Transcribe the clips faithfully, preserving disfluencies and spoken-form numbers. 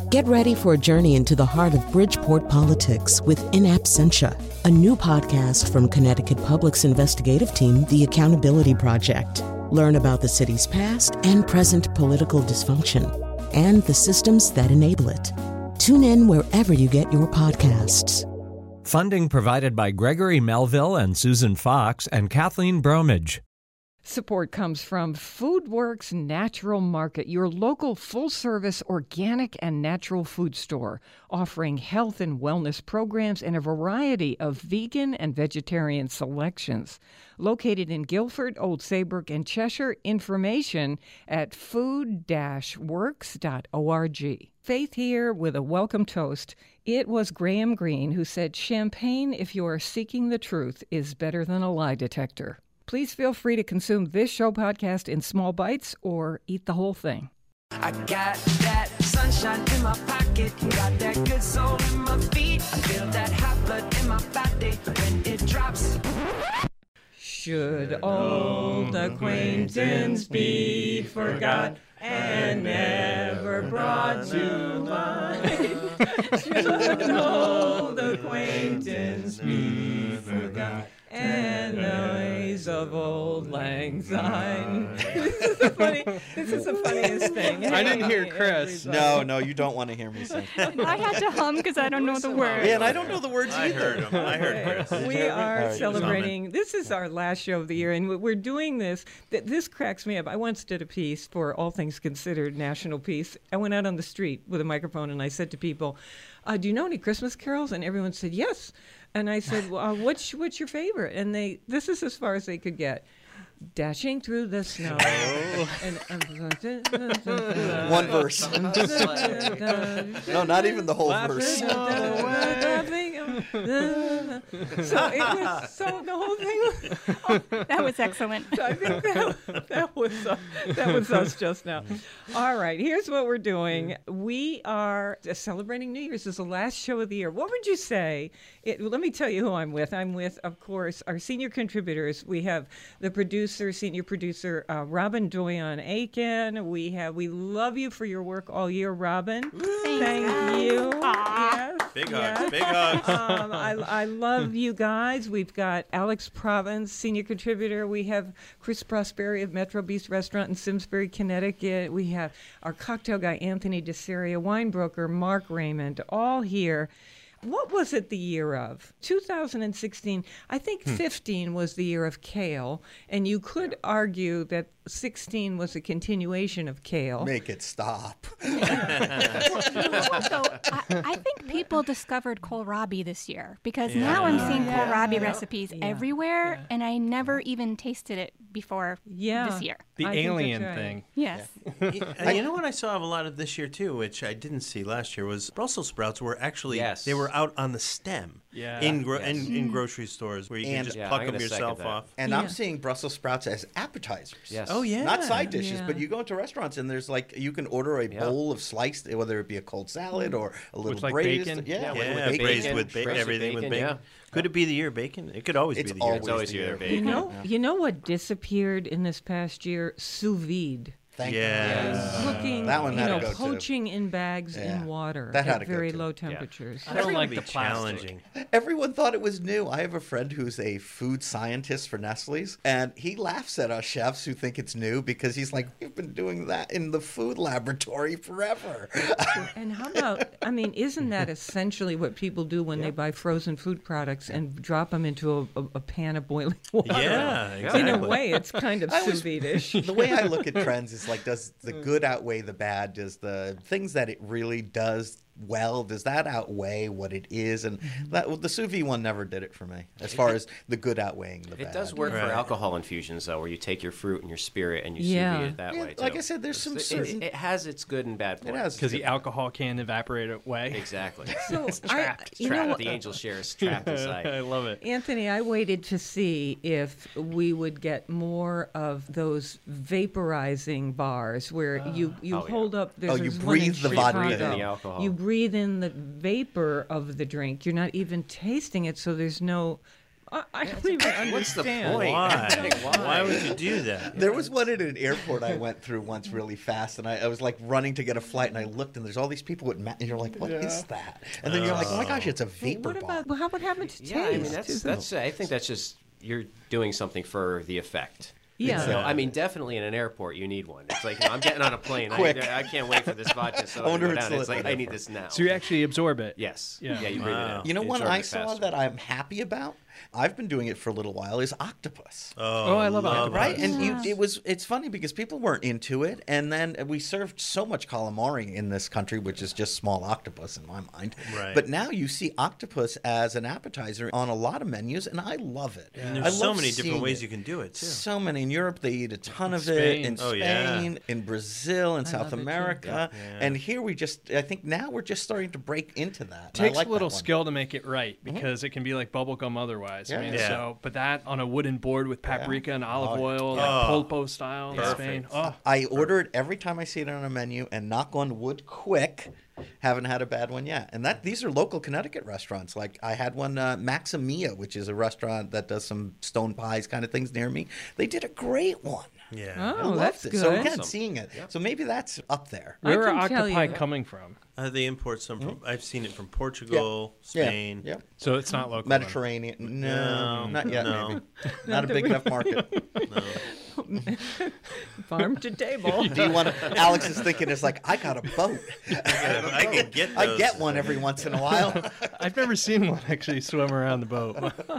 Get ready for a journey into the heart of Bridgeport politics with In Absentia, a new podcast from Connecticut Public's investigative team, The Accountability Project. Learn about the city's past and present political dysfunction and the systems that enable it. Tune in wherever you get your podcasts. Funding provided by Gregory Melville and Susan Fox and Kathleen Bromage. Support comes from FoodWorks Natural Market, your local full-service organic and natural food store, offering health and wellness programs and a variety of vegan and vegetarian selections. Located in Guilford, Old Saybrook, and Cheshire, information at food dash works dot org. Faith here with a welcome toast. It was Graham Greene who said, "Champagne, if you are seeking the truth, is better than a lie detector." Please feel free to consume this show podcast in small bites or eat the whole thing. I got that sunshine in my pocket, got that good soul in my feet. I feel that hot blood in my body when it drops. Should old acquaintance be forgot and never brought to mind? Should old acquaintance be forgot and noise of old lang syne. This is the funny. This is the funniest thing. I didn't hear Chris. No, no, you don't want to hear me sing. I had to hum because I don't know the words. Yeah, and I don't know the words I either. heard him. I heard Chris. We are right, celebrating. This is our last show of the year, and we're doing this. th- This cracks me up. I once did a piece for All Things Considered, National Piece. I went out on the street with a microphone, and I said to people, uh, "Do you know any Christmas carols?" And everyone said yes. And I said, well, uh, what's, what's your favorite? And they, this is as far as they could get. Dashing through the snow. and, um, One verse. No, not even the whole verse. So it was, so the whole thing was, Oh, that was excellent. I think that, that was uh, that was us just now. All right, here's what we're doing. We are celebrating New Year's. This is the last show of the year. What would you say? It, let me tell you who I'm with. I'm with, of course, our senior contributors. We have the producer, senior producer, uh, Robin Doyon Aiken. We have. We love you for your work all year, Robin. Thank you. Yes, Big yes. hugs. Big hugs. Um, I, I love you guys. We've got Alex Province, senior contributor. We have Chris Prosperi of Metro Beast Restaurant in Simsbury, Connecticut. We have our cocktail guy, Anthony DeSeria, wine broker, Mark Raymond, all here. What was it the year of? two thousand sixteen. I think Hmm. fifteen was the year of kale, and you could argue that sixteen was a continuation of kale. Make it stop. You know what, though? I, I think people discovered kohlrabi this year because now I'm seeing Yeah. kohlrabi Yeah. recipes Yeah. everywhere, Yeah. and I never even tasted it before Yeah. this year. The I think that's alien right. thing. Yes. And you know what I saw of a lot of this year too, which I didn't see last year, was Brussels sprouts were actually Yes. they were out on the stem Yeah. in gro- Yes. in, in grocery stores where you can And- just Yeah, pluck I'm them gonna second yourself that. off. And Yeah. I'm seeing Brussels sprouts as appetizers. Yes. Oh yeah, Not side dishes, Yeah. but you go into restaurants and there's like you can order a Yeah. bowl of sliced, whether it be a cold salad or a little With, like, braised. bacon? Yeah, Yeah, with, Yeah, with with bacon. braised bacon, with ba- braised with everything with bacon, bacon. yeah. Could it be the year bacon? It could always It's be the year. always always the year year. of bacon. You know, you know what disappeared in this past year? Sous vide. Thank Yes. you. Cooking, That one you had to know, go, too. poaching in bags Yeah. in water That had at to go, very too. low temperatures. I don't like Be the plastic. challenging. Everyone thought it was new. I have a friend who's a food scientist for Nestle's, and he laughs at us chefs who think it's new because he's like, we've been doing that in the food laboratory forever. And how about, I mean, isn't that essentially what people do when they buy frozen food products and drop them into a, a, a pan of boiling water? Yeah, In exactly. a way, it's kind of I sous was- vide-ish. The way I look at trends is like, does the good outweigh the bad? Does the things that it really does well, does that outweigh what it is? And that well, the sous vide one never did it for me, as far as the good outweighing the bad. It does work Right. for alcohol infusions, though, where you take your fruit and your spirit and you Yeah. sous vide it that Yeah, way, too. like I said, there's some It- certain- It, it has its good and bad It points. has Because the alcohol can evaporate away. Exactly. So It's I, trapped. you know Trapped. what, The angel share is trapped inside. I love it. Anthony, I waited to see if we would get more of those vaporizing bars where you, you Oh, yeah. hold up. There's Oh, you there's one in breathe the vodka Chicago. in. Breathe in the alcohol. You breathe in the vapor of the drink. You're not even tasting it, so there's no I, I don't even What's the understand. point? Why? Why? Why would you do that? There was one at an airport I went through once really fast, and I, I was like running to get a flight, and I looked, and there's all these people with, ma- and you're like, what is that? And then you're like, oh my gosh, it's a vapor What bomb. about well, how what happened to taste? Yeah, I mean that's Is that's. I think that's just you're doing something for the effect. Yeah. So, I mean, definitely in an airport, you need one. It's like, you know, I'm getting on a plane. I, Quick. I can't wait for this vodka soda I wonder to if go it's down. It's lit like, in I an need airport. this now. So you actually absorb it. Yes. Yeah. Yeah, you breathe Wow. it in. You know, You one absorb I it saw faster. that I'm happy about. I've been doing it for a little while. Is octopus. Oh, I love octopus. Right, and Yeah. you, it was it's funny because people weren't into it, and then we served so much calamari in this country, which is just small octopus in my mind. Right. But now you see octopus as an appetizer on a lot of menus, and I love it. And I there's so love many different seeing ways it. you can do it too. So many in Europe. They eat a ton of Spain. it in Oh, Spain, yeah. in Brazil, in South love it, too. America, Yeah. and here we just. I think now we're just starting to break into that. Takes and I like a little that one. skill to make it right because it can be like bubblegum otherwise. Yeah. I mean, Yeah. so but that on a wooden board with paprika and olive Oh, oil, yeah. like Oh. pulpo style in Perfect. Spain. Oh, I order it every time I see it on a menu, and knock on wood, quick. Haven't had a bad one yet. And that these are local Connecticut restaurants. Like I had one, uh, Maximia, which is a restaurant that does some stone pies kind of things near me. They did a great one. Yeah. I Oh, loved that's it. good. So again, Awesome. seeing it. So maybe that's up there. I where are can tell octopi you- coming from? Uh, they import some from. I've seen it from Portugal, Yeah. Spain. Yeah. So it's not local. then. Mediterranean. No, No, not yet. no. Maybe not a big enough market. Farm to table. Do you want to? Alex is thinking it's like I got a boat. I could get I those. get one every once in a while. I've never seen one actually swim around the boat.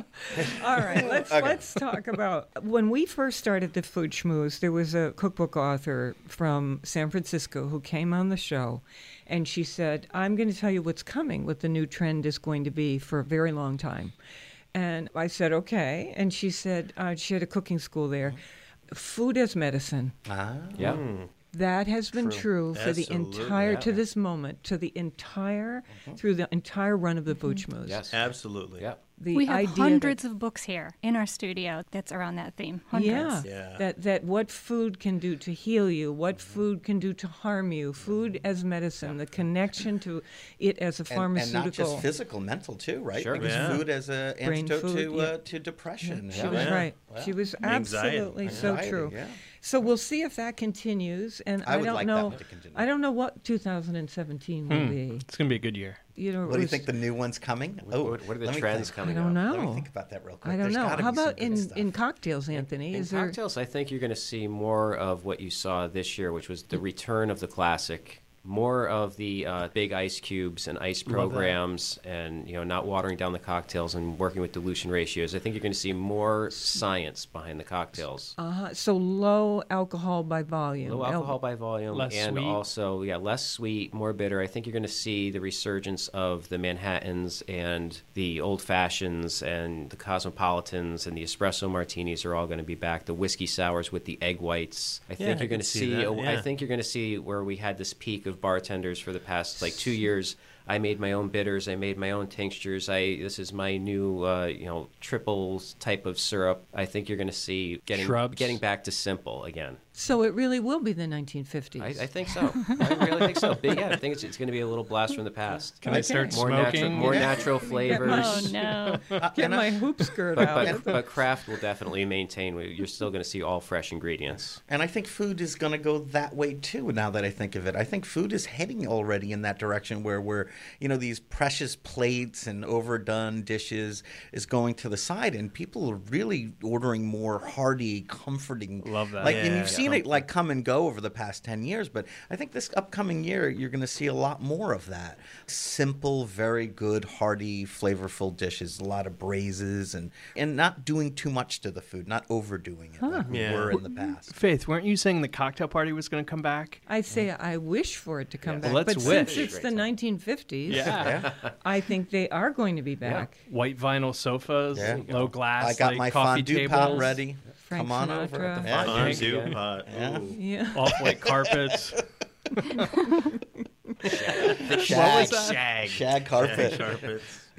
All right, let's Okay. let's talk about when we first started the Food Schmooze. There was a cookbook author from San Francisco who came on the show, and she said, "I'm going to tell you what's coming. What the new trend is going to be for a very long time." And I said, "Okay." And she said uh, she had a cooking school there. Food as medicine. Ah. Yeah. That has been true, for the Absolutely. entire, to this moment, to the entire, through the entire run of the Food Schmooze. Yes. Absolutely. Yeah. The We have idea that- hundreds of books here in our studio that's around that theme. Hundreds. Yeah. Yeah. That that what food can do to heal you, what food can do to harm you, food as medicine, the connection to it as a And, pharmaceutical. and not just physical, mental too, right? Sure. Because Yeah. food as an Brain antidote food, to yeah. uh, to depression. She and- was Yeah. right. She was Anxiety. absolutely so Anxiety, true. yeah. So we'll see if that continues. And I I, would don't like that know. one to continue. I don't know what two thousand seventeen will be. It's gonna be a good year. You know, it What do you was- think the new one's coming? Oh, What, what are the let me trends think. coming I don't up? know. Let me think about that real quick. I don't There's know. gotta How be some about good in, stuff. in cocktails, Anthony? In Is there? cocktails, I think you're going to see more of what you saw this year, which was the return of the classic. More of the uh, big ice cubes and ice programs, and you know, not watering down the cocktails and working with dilution ratios. I think you're going to see more science behind the cocktails. Uh-huh. So low alcohol by volume. Low Al- alcohol by volume, Less and sweet. also yeah, less sweet, more bitter. I think you're going to see the resurgence of the Manhattans and the old fashions and the cosmopolitans and the espresso martinis are all going to be back. The whiskey sours with the egg whites. I think Yeah, I you're can going to see see. that, a- I yeah. think you're going to see where we had this peak of bartenders for the past like two years. I made my own bitters. I made my own tinctures. I this is my new uh, you know triples type of syrup. I think you're going to see getting Shrubs. getting back to simple again. So it really will be the nineteen fifties. I, I think so. I really think so. But yeah, I think it's, it's going to be a little blast from the past. Can I start More smoking? natural, more natural flavors. Oh, no. Get my hoop skirt But, out. but, but craft will definitely maintain. You're still going to see all fresh ingredients. And I think food is going to go that way too. Now that I think of it, I think food is heading already in that direction where we're, you know, these precious plates and overdone dishes is going to the side, and people are really ordering more hearty, comforting. Love that. Like, and Yeah, you've seen it like come and go over the past ten years, but I think this upcoming year you're going to see a lot more of that. Simple, very good, hearty, flavorful dishes. A lot of braises and and not doing too much to the food, not overdoing it like we Yeah. were in the past. Faith, weren't you saying the cocktail party was going to come back? I say I wish for it to come Yeah. back. Well, let's but wish. since it's the nineteen fifties, Yeah. I think they are going to be back. White vinyl sofas, Yeah. low glass. I got like my coffee fondue tables, pot ready. Frank Come on over. Sinatra. Yeah. Fondue Yeah. pot. Yeah. Ooh. Yeah. off-white carpets. Shag, Shag shag carpet. carpets.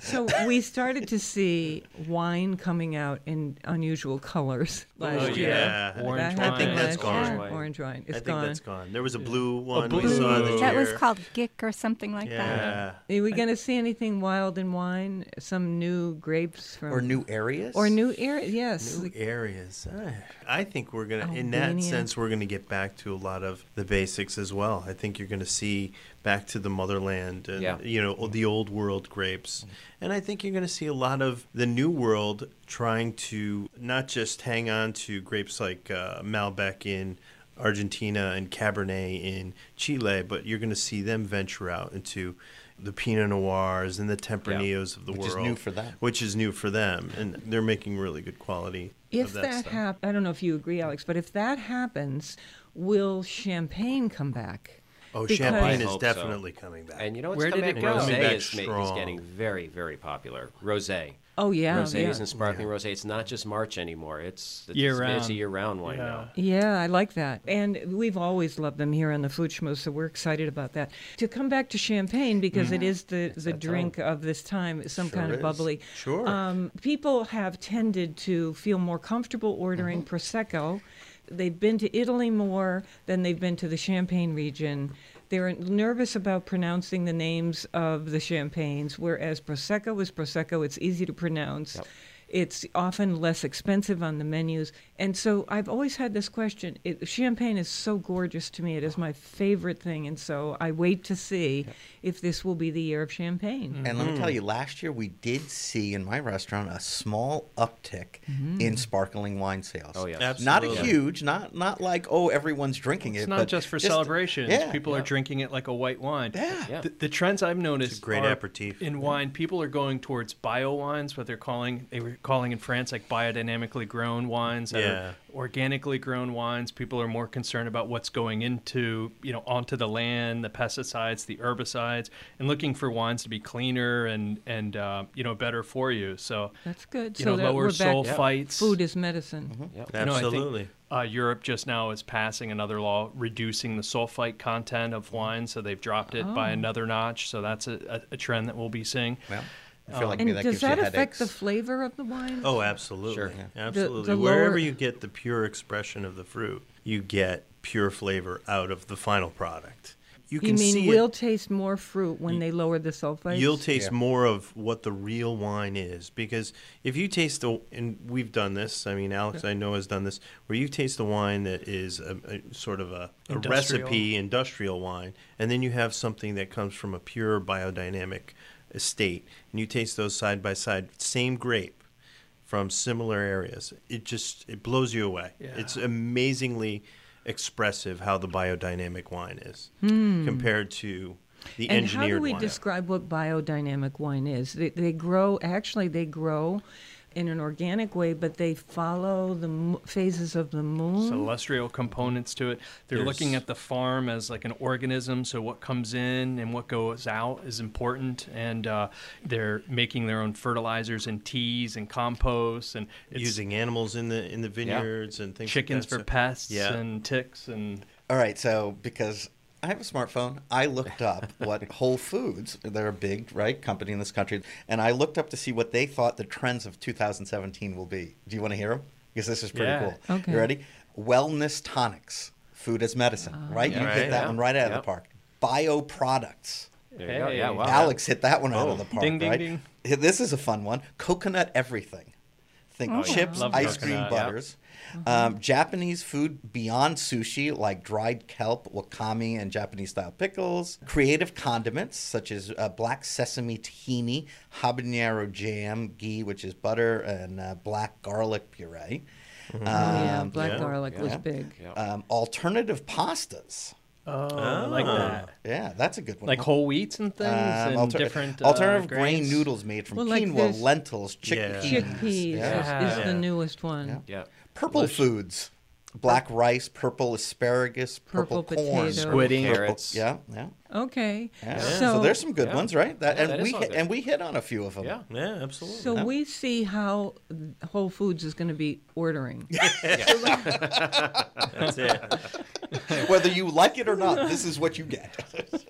So we started to see wine coming out in unusual colors last Oh, year. yeah. That Orange happened I think that's last gone. year. Orange wine. It's I think gone. that's gone. There was a blue one blue. we saw this That year. was called Gick or something like that. Yeah. Are we going to see anything wild in wine? Some new grapes from Or new areas? or new area? Yes. New areas. I think we're going to, in that Albania. sense, we're going to get back to a lot of the basics as well. I think you're going to see back to the motherland and, Yeah. you know, the old world grapes. And I think you're going to see a lot of the new world trying to not just hang on to grapes like uh, Malbec in Argentina and Cabernet in Chile, but you're going to see them venture out into the Pinot Noirs and the Tempranillos of the Which world. is new for them. Which is new for them. And they're making really good quality If of that, that stuff. happens, I don't know if you agree, Alex, but if that happens, will champagne come back? Oh, Because- champagne I is hope so. definitely coming back. And you know what's Where did coming it back? go? Coming Rosé back is, ma- is strong. getting very, very popular. Rosé. Oh yeah, Rosé yeah. and sparkling rosé. It's not just March anymore. It's, it's Year It's a round. year-round wine Yeah. now. Yeah, I like that. And we've always loved them here on the Food Schmoo, so we're excited about that. To come back to champagne, because it is the, the that drink of this time, some Sure kind of is. bubbly. Sure. Um, people have tended to feel more comfortable ordering Prosecco. They've been to Italy more than they've been to the Champagne region. They're nervous about pronouncing the names of the champagnes, whereas Prosecco is Prosecco. It's easy to pronounce. Yep. It's often less expensive on the menus. And so I've always had this question. It, champagne is so gorgeous to me. It is my favorite thing. And so I wait to see if this will be the year of champagne. And let me tell you, last year we did see in my restaurant a small uptick in sparkling wine sales. Oh, yeah. Not a Absolutely. huge, not not like, oh, everyone's drinking It's it. not but just for celebrations. Yeah. People are drinking it like a white wine. Yeah. Yeah. The, the trends I've noticed It's a great are aperitif. in wine. People are going towards bio wines, what they're calling they were calling in France like biodynamically grown wines that Yeah. are organically grown wines. People are more concerned about what's going into you know onto the land, the pesticides, the herbicides, and looking for wines to be cleaner and and uh, you know better for you. So That's good. you so know that lower we're back to sulfites. food is medicine. Yep. You know, I think, Absolutely. uh, Europe just now is passing another law reducing the sulfite content of wine, so they've dropped it by Oh. another notch. So that's a, a, a trend that we'll be seeing. Well, I feel like And maybe that does gives that you affect headaches. the flavor of the wine? Oh, absolutely. Sure. Absolutely. The- the Wherever lower- you get the pure expression of the fruit, you get pure flavor out of the final product. You can You mean see we'll it. taste more fruit when they lower the sulfites? You'll taste Yeah. more of what the real wine is, because if you taste the, and we've done this. I mean, Alex, I know has done this, where you taste a wine that is a, a sort of a, a Industrial. recipe industrial wine, and then you have something that comes from a pure biodynamic estate, and you taste those side by side, same grape from similar areas. It just it blows you away. Yeah. It's amazingly expressive how the biodynamic wine is compared to the and engineered how do we wine. describe what biodynamic wine is? They, they grow, actually, they grow in an organic way, but they follow the mo- phases of the moon. Celestial components to it. They're There's- looking at the farm as like an organism, so what comes in and what goes out is important. And uh, they're making their own fertilizers and teas and compost and it's Using animals in the in the vineyards and things chickens like for that. pests Yeah. and ticks and All right, so because I have a smartphone, I looked up what Whole Foods, they're a big, right, company in this country, and I looked up to see what they thought the trends of two thousand seventeen will be. Do you want to hear them? Because this is pretty Yeah. cool. Okay. You ready? Wellness tonics, food as medicine, right? Yeah. You Right, hit that yeah. one right out of Yep. the park. Bioproducts. There you go. Hey. Yeah, wow. Alex hit that one out Oh. of the park, Ding, ding, right? ding. This is a fun one. Coconut everything. Think Oh, chips, Love ice coconut. cream Yep. butters. Um, Japanese food beyond sushi, like dried kelp, wakame, and Japanese-style pickles. Creative condiments, such as uh, black sesame tahini, habanero jam, ghee, which is butter, and uh, black garlic puree. Oh, yeah, Um, black yeah. garlic was Yeah. big. Yeah. um, alternative pastas. oh, I like that. Yeah, that's a good one. Like whole wheats and things Um, and alter- different uh, alternative grain grains. noodles made from Well, like quinoa, this- lentils, Yeah. chickpeas. Chickpeas Yeah. is, is the Yeah. newest one. Yeah. Yeah. Purple foods. Black rice, purple asparagus, purple, Purple corn. potato. Squidding. Purple- Carrots. Yeah, yeah. Okay. yeah. So, So, there's some good Yeah. ones, right? That, Yeah, and that is we all hit, good. and we hit on a few of them. Yeah. Yeah, absolutely. so we see how Whole Foods is going to be ordering. That's it. Whether you like it or not, this is what you get.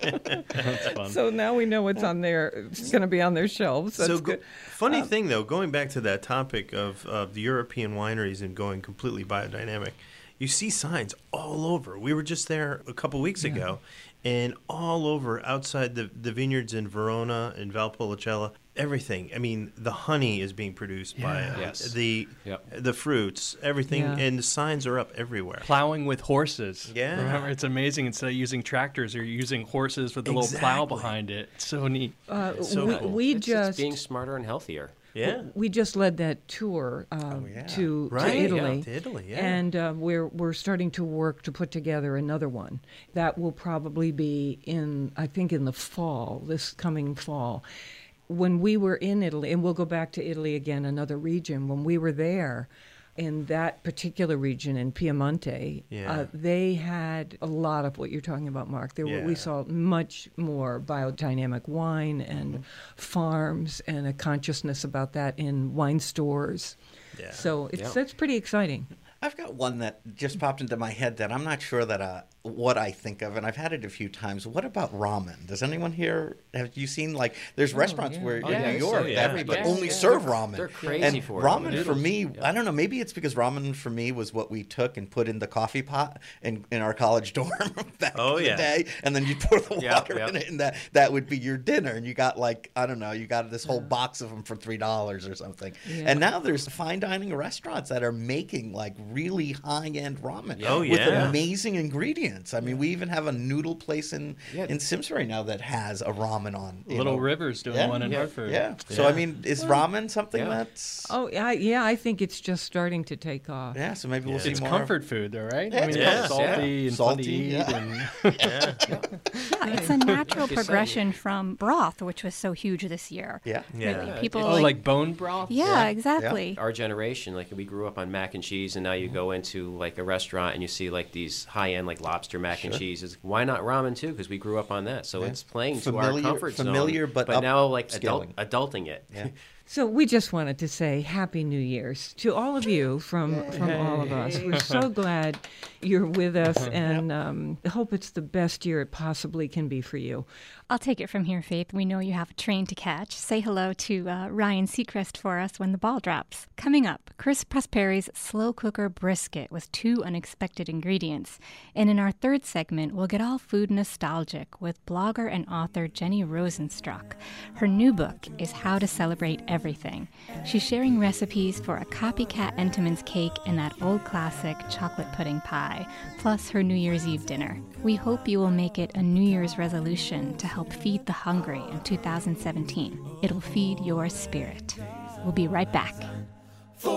That's fun. So now we know what's on there. It's going to be on their shelves. That's so go- good. funny Um, thing though, going back to that topic of, of the European wineries and going completely biodynamic, you see signs all over. We were just there a couple weeks Yeah. ago, and all over outside the, the vineyards in Verona and Valpolicella, everything. I mean, the honey is being produced by uh, Yes. the Yep. the fruits, everything, Yeah. and the signs are up everywhere. Plowing with horses. Yeah. Remember, it's amazing. Instead of using tractors, you're using horses with a little plow Exactly. behind it. It's so neat. Uh, It's so we, cool. we It's, just it's being smarter and healthier. Yeah. we just led that tour um, Oh, yeah. to, Right, to yeah, Italy. to Italy, yeah. And uh, we're we're starting to work to put together another one. That will probably be in, I think, in the fall, this coming fall. When we were in Italy, and we'll go back to Italy again, another region, when we were there, in that particular region in Piemonte, Yeah. uh, they had a lot of what you're talking about, Mark. There were, we Yeah. saw much more biodynamic wine and Mm-hmm. farms and a consciousness about that in wine stores. Yeah. So it's Yeah. that's pretty exciting. I've got one that just popped into my head that I'm not sure that uh, what I think of, and I've had it a few times. What about ramen? Does anyone here, have you seen, like, there's restaurants yeah. where Oh, in yeah, New so, York yeah. that Yeah. only Yeah. serve They're- ramen. they're crazy and for it. ramen for Noodles. me, Yeah. I don't know, maybe it's because ramen for me was what we took and put in the coffee pot in, in our college dorm back Oh, in yeah. the day, and then you pour the Yep, water yep. in it, and that, that would be your dinner, and you got, like, I don't know, you got this whole box of them for three dollars or something. Yeah. And now there's fine dining restaurants that are making, like, really high-end ramen. Oh, With yeah. amazing ingredients. I mean, we even have a noodle place in Yeah. in Simsbury now that has a ramen on. you Little know. Rivers doing Yeah. one in Yeah. Hartford. Yeah. So I mean, is ramen something yeah. that's? Oh, I, yeah, I think it's just starting to take off. Yeah. So maybe we'll Yeah. see It's more. comfort food, though, right? Yeah, I mean, yeah. it's salty and fun to Salty, eat. yeah. And Yeah. Yeah, it's a natural you said. progression from broth, which was so huge this year. Yeah. Yeah. Really, people oh, like, bone broth? yeah, Yeah. exactly. Our generation, like we grew up on mac and cheese, and now you go into like a restaurant and you see like these high-end like lobster mac and cheese. It's, why not ramen too? Because we grew up on that, so Yeah. it's playing Familiar- to our comfort familiar, zone. but but now like upscaling. adult, adulting it. Yeah. So we just wanted to say Happy New Year's to all of you from, from all of us. We're so glad you're with us, and um, I hope it's the best year it possibly can be for you. I'll take it from here, Faith. We know you have a train to catch. Say hello to uh, Ryan Seacrest for us when the ball drops. Coming up, Chris Prosperi's slow cooker brisket with two unexpected ingredients. And in our third segment, we'll get all food nostalgic with blogger and author Jenny Rosenstruck. Her new book is How to Celebrate Everything. She's sharing recipes for a copycat Entenmann's cake and that old classic chocolate pudding pie, plus her New Year's Eve dinner. We hope you will make it a New Year's resolution to help feed the hungry in two thousand seventeen. It'll feed your spirit. We'll be right back. For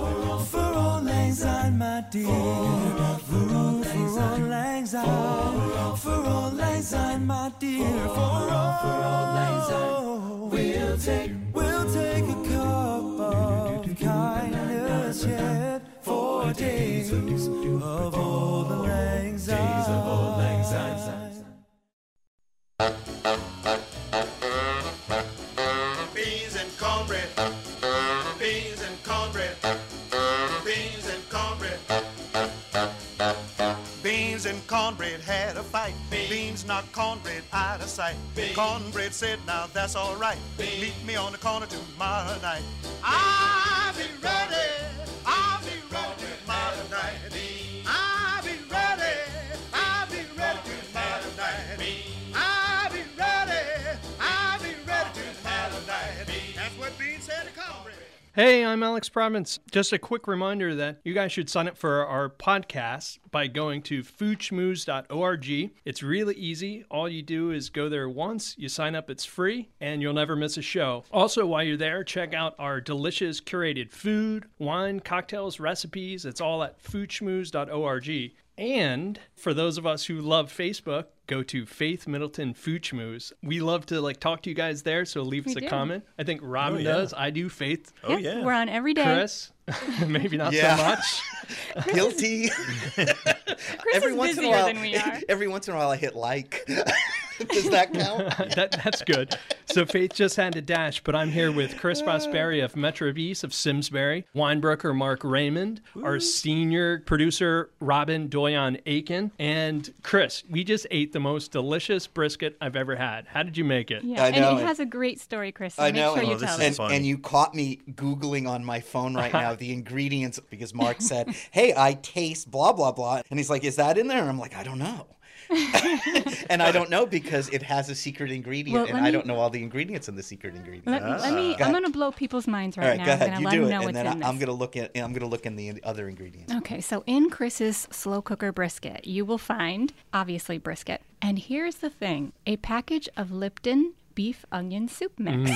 all lang syne, my dear. For all lang syne. For all lang syne, my dear. For all lang syne. We'll take, we'll take a cup of kindness yet. For days of old lang syne. Days of old lang syne. Beans and cornbread, beans and cornbread, beans and cornbread. Beans and cornbread had a fight. Beans knocked cornbread out of sight. Cornbread said, now that's all right. Meet me on the corner tomorrow night. I'll be ready. I'll be ready tomorrow night. I'll be ready. I'll be ready tomorrow night. I'll be ready. I'll be ready tomorrow night. That's what Beans said to cornbread. Hey, I'm Alex Province. Just a quick reminder that you guys should sign up for our podcast by going to food schmooze dot org. It's really easy. All you do is go there once, you sign up, it's free, and you'll never miss a show. Also, while you're there, check out our delicious curated food, wine, cocktails, recipes. It's all at food schmooze dot org. And for those of us who love Facebook, go to Faith Middleton Food Schmooze. We love to like talk to you guys there, so leave We us a do. comment. I think Robin Oh, yeah. does. I do. Faith. Oh, Yep, yeah. We're on every day. Chris, maybe not Yeah. so much. Guilty. Chris every is once in a busier while, than we are. every once in a while, I hit like. Does that count? that, that's good. So Faith just had to dash, but I'm here with Chris Prosperi of Metro East of Simsbury, winebroker Mark Raymond, Ooh. our senior producer Robin Doyon Aiken, and Chris. We just ate the most delicious brisket I've ever had. How did you make it? Yeah, I know. and it has a great story, Chris. So I make know. sure and, you oh, tell this it. is and, and you caught me Googling on my phone right now the ingredients because Mark said, hey, I taste blah, blah, blah. And he's like, is that in there? And I'm like, I don't know. And I don't know because it has a secret ingredient, Well, and let I me- don't know all the ingredients in the secret ingredient. Let, let me. Go I'm ahead. going to blow people's minds right, All right, now. go I'm ahead. going to You let do them it, know and what's then in I, this. I'm going to look at. I'm going to look in the other ingredients. Okay, so in Chris's slow cooker brisket, you will find, obviously, brisket. And here's the thing, a package of Lipton beef onion soup mix.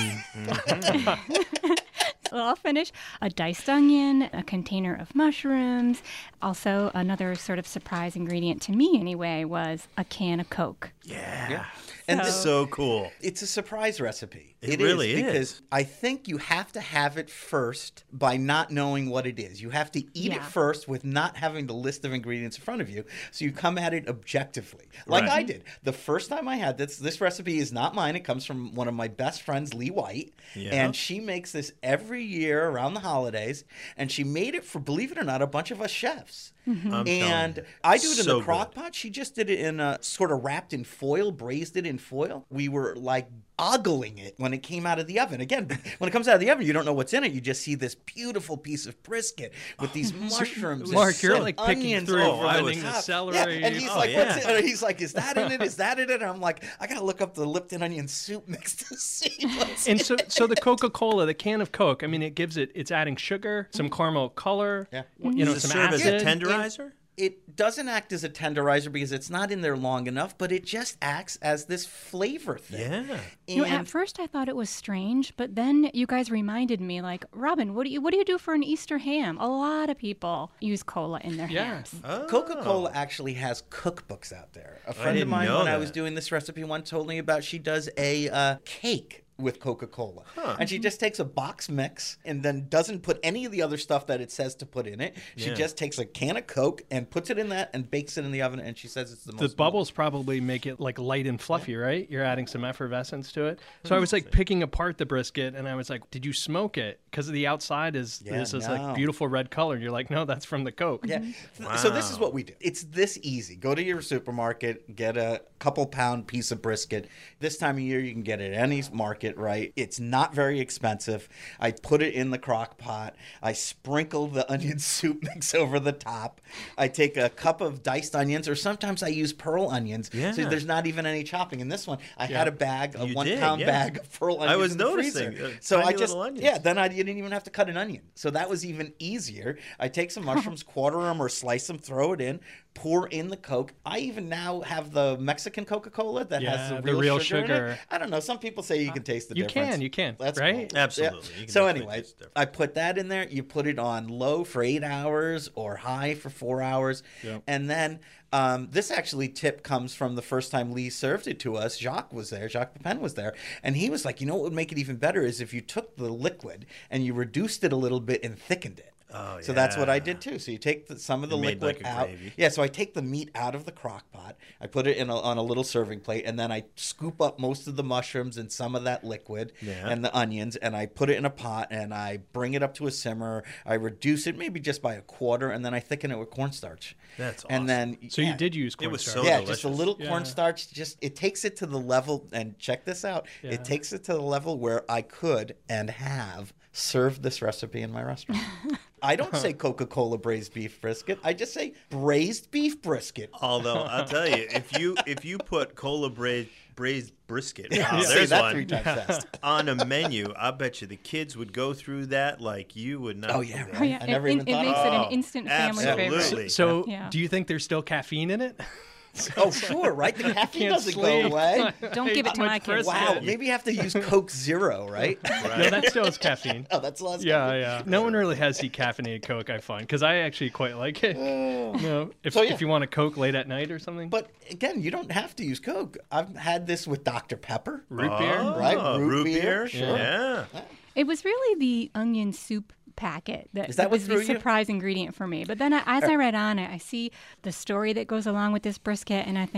Mm. So I'll finish. A diced onion, a container of mushrooms. Also, another sort of surprise ingredient to me anyway was a can of Coke. Yeah. Yeah. And this, So cool. it's a surprise recipe. It really is. Because I think you have to have it first by not knowing what it is. You have to eat Yeah. it first with not having the list of ingredients in front of you. So you come at it objectively. Like Right. I did. The first time I had this, this recipe is not mine. It comes from one of my best friends, Lee White. Yeah. And she makes this every year around the holidays. And she made it for, believe it or not, a bunch of us chefs. I'm telling And you. I do it in So the crock good. pot. She just did it in a sort of wrapped in foil, braised it in foil. We were like ogling it when it came out of the oven. Again, when it comes out of the oven, you don't know what's in it. You just see this beautiful piece of brisket with these mushrooms. and Mark, you're some like picking onions through, over the finding the top. celery. Yeah, and he's Oh, like, yeah. what's in it? He's like, is that in it? Is that in it? And I'm like, I gotta look up the Lipton onion soup mix to see what's in And so, so the Coca-Cola, the can of Coke, I mean, it gives it, it's adding sugar, some caramel color, Yeah. you know, Does it some serve as a acid. tenderizer? It doesn't act as a tenderizer because it's not in there long enough, but it just acts as this flavor thing. Yeah. You know, And at first I thought it was strange, but then you guys reminded me, like, Robin, what do you what do you do for an Easter ham? A lot of people use cola in their Yeah. hams. Oh. Coca-Cola actually has cookbooks out there. A friend of didn't mine, know when I that. was doing this recipe, once told me about she does a uh, cake with Coca-Cola. And she just takes a box mix and then doesn't put any of the other stuff that it says to put in it. She Yeah. just takes a can of Coke and puts it in that and bakes it in the oven, and she says it's the The most bubbles probably make it like light and fluffy, right? You're adding some effervescence to it. So I was like picking apart the brisket, and I was like, "Did you smoke it?" Because the outside is Yeah, this is no. like beautiful red color. And you're like, "No, that's from the Coke." Yeah. So this is what we do. It's this easy. Go to your supermarket, get a couple pound piece of brisket. This time of year, you can get it at any market, right? It's not very expensive. I put it in the crock pot. I sprinkle the onion soup mix over the top. I take a cup of diced onions, or sometimes I use pearl onions. Yeah. So there's not even any chopping. In this one, I had a bag, a You one did, pound yeah. bag of pearl onions. I was in the noticing, freezer. uh, so I tiny just, little onions. yeah, then I you didn't even have to cut an onion. So that was even easier. I take some mushrooms, quarter them or slice them, throw it in, pour in the Coke. I even now have the Mexican Coca-Cola that has Yeah, the the real, real sugar, in sugar. it. I don't know. Some people say you can taste the You difference. can, you can, That's right? cool. Absolutely. Yeah. You can So definitely anyway, taste the difference. I put that in there. You put it on low for eight hours or high for four hours. Yep. And then um, this actually tip comes from the first time Lee served it to us. Jacques was there. Jacques Pepin was there. And he was like, you know what would make it even better is if you took the liquid and you reduced it a little bit and thickened it. Oh, So that's what I yeah. did too. So you take the, some of the It made liquid like a out. gravy. Yeah, so I take the meat out of the crock pot. I put it in a, on a little serving plate, and then I scoop up most of the mushrooms and some of that liquid Yeah. and the onions, and I put it in a pot, and I bring it up to a simmer. I reduce it maybe just by a quarter, and then I thicken it with cornstarch. That's And then So yeah, you did use It was cornstarch. so yeah, delicious. just a little Yeah. cornstarch. Just it takes it to the level, and check this out. Yeah. It takes it to the level where I could and have served this recipe in my restaurant. I don't say Coca-Cola braised beef brisket. I just say braised beef brisket. Although I'll tell you, if you if you put cola braised braised brisket, wow, You say there's that one three times fast. on a menu, I bet you the kids would go through that like you would not. Oh, yeah, believe. right. Oh, yeah. I never it, even it thought makes of it an Oh, instant family favorite. absolutely. So Yeah. do you think there's still caffeine in it? Oh, sure, right? The caffeine Can't doesn't sleep. go away. Don't give it to Much my kids. brisket. Wow, maybe you have to use Coke Zero, right? No, that still has caffeine. Oh, that's less. Yeah, caffeine. yeah. No one really has decaffeinated Coke, I find, because I actually quite like it. No, if, So, yeah. if you want a Coke late at night or something. But again, you don't have to use Coke. I've had this with Doctor Pepper. root beer. Oh, Right, root root, beer, beer, sure. Yeah. It was really the onion soup packet that, Is that what was threw the you? surprise ingredient for me. But then I, as I read on it, I see the story that goes along with this brisket, and I think,